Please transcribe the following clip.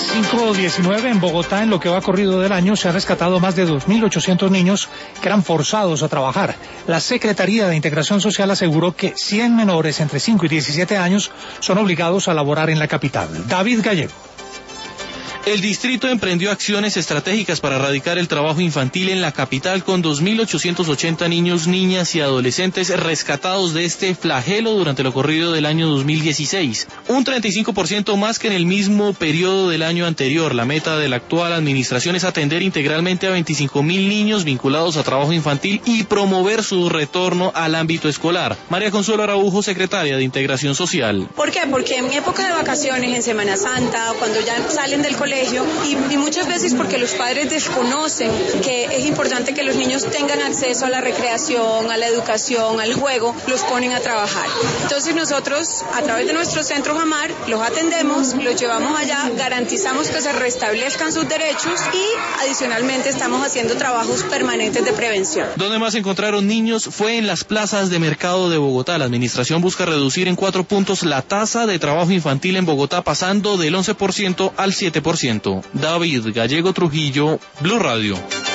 5:19 en Bogotá. En lo que va corrido del año se han rescatado más de 2.800 niños que eran forzados a trabajar. La Secretaría de Integración Social aseguró que 100 menores entre 5 y 17 años son obligados a laborar en la capital. David Gallego. El distrito emprendió acciones estratégicas para erradicar el trabajo infantil en la capital con 2.880 niños, niñas y adolescentes rescatados de este flagelo durante lo corrido del año 2016. Un 35% más que en el mismo periodo del año anterior. La meta de la actual administración es atender integralmente a 25.000 niños vinculados a trabajo infantil y promover su retorno al ámbito escolar. María Consuelo Araujo, secretaria de Integración Social. ¿Por qué? Porque en mi época de vacaciones, en Semana Santa, cuando ya salen del colegio, y muchas veces porque los padres desconocen que es importante que los niños tengan acceso a la recreación, a la educación, al juego, los ponen a trabajar. Entonces nosotros, a través de nuestro centro Jamar, los atendemos, los llevamos allá, garantizamos que se restablezcan sus derechos y adicionalmente estamos haciendo trabajos permanentes de prevención. Donde más encontraron niños fue en las plazas de mercado de Bogotá. La administración busca reducir en 4 puntos la tasa de trabajo infantil en Bogotá, pasando del 11% al 7%. David Gallego Trujillo, Blue Radio.